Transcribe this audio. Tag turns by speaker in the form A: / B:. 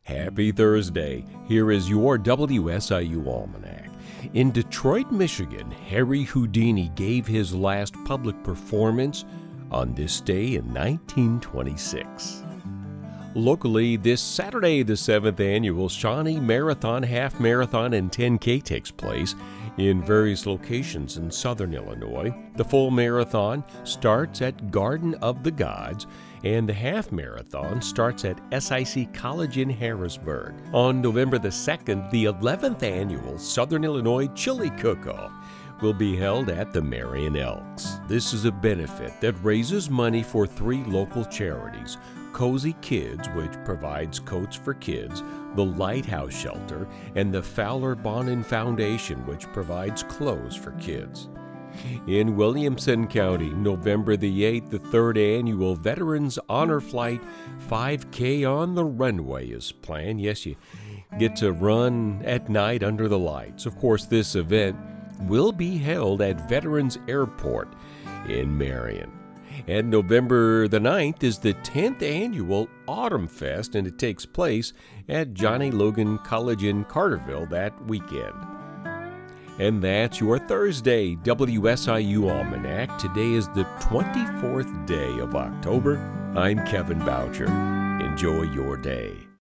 A: Happy Thursday. Here is your WSIU Almanac. In Detroit, Michigan, Harry Houdini gave his last public performance on this day in 1926. Locally, this Saturday, the 7th annual Shawnee Marathon, Half Marathon, and 10K takes place in various locations in southern Illinois. The full marathon starts at Garden of the Gods, and the half marathon starts at SIC College in Harrisburg. On November the 2nd, the 11th annual Southern Illinois Chili Cook-Off will be held at the Marion Elks. This is a benefit that raises money for 3 local charities: Cozy Kids, which provides coats for kids, the Lighthouse Shelter, and the Fowler Bonin Foundation, which provides clothes for kids. In Williamson County, November the 8th, the 3rd annual Veterans Honor Flight 5K on the Runway is planned. Yes, you get to run at night under the lights. Of course, this event will be held at Veterans Airport in Marion. And November the 9th is the 10th annual Autumn Fest, and it takes place at Johnny Logan College in Carterville that weekend. And that's your Thursday WSIU Almanac. Today is the 24th day of October. I'm Kevin Boucher. Enjoy your day.